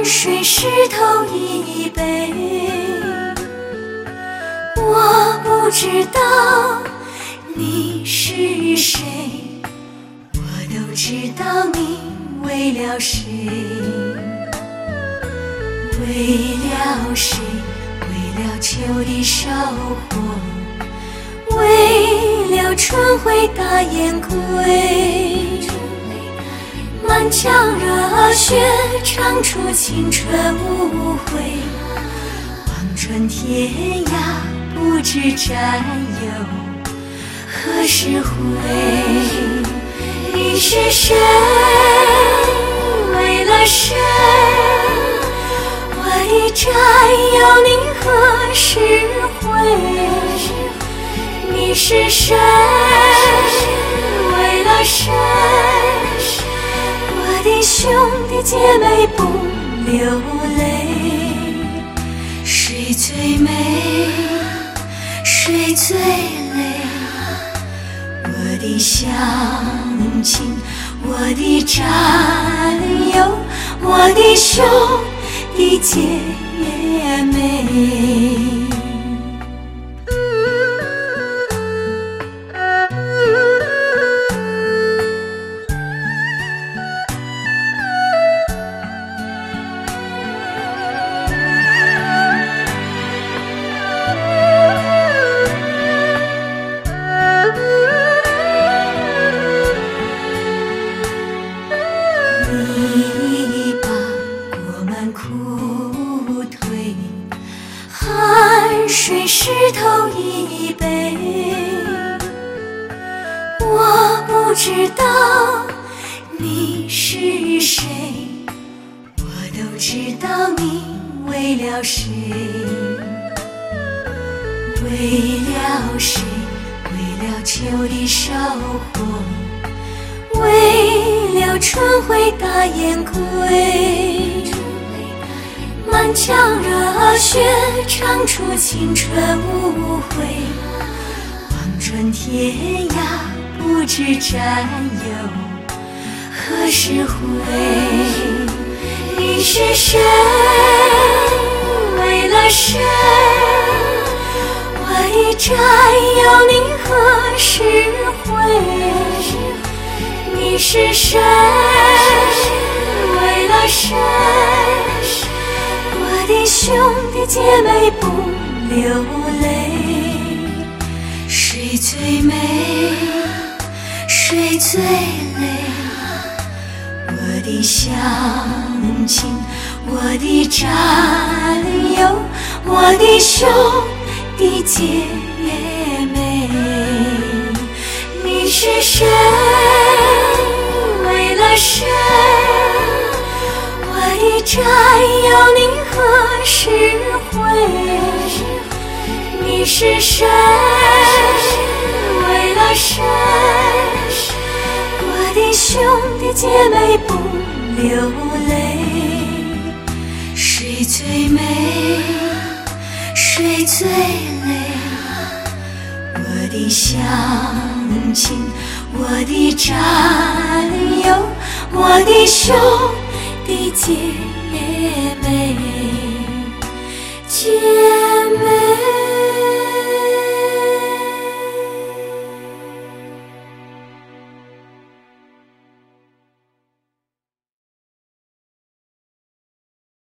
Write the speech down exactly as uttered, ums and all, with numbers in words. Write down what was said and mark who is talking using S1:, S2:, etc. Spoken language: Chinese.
S1: 水石头一杯。我不知道你是谁，我都知道你为了谁，为了谁，为了秋的收获，为了春回大雁归。满腔热血唱出青春无悔，望穿天涯不知战友何时回。你是谁？为了谁？我的战友你何时回？你是谁？为了谁？我的兄弟姐妹不流泪，谁最美？谁最累？我的乡亲，我的战友，我的兄弟姐妹。你把过满苦腿，汗水石头一杯。我不知道你是谁，我都知道你为了谁，为了谁，为了秋的收获，为了春回大雁归。满腔热血唱出青春无悔，望穿天涯不知战友何时回。你是谁？为了谁？我的战友你何时回？你是谁？为了谁？我的兄弟姐妹不流泪，谁最美？谁最累？我的乡亲，我的战友，我的兄弟姐妹。你是谁？为了谁？我的战友你何时回？你是谁？为了谁？我的兄弟姐妹不流泪，谁最美？谁最累？我的乡亲，我的战友，我的兄弟姐妹。姐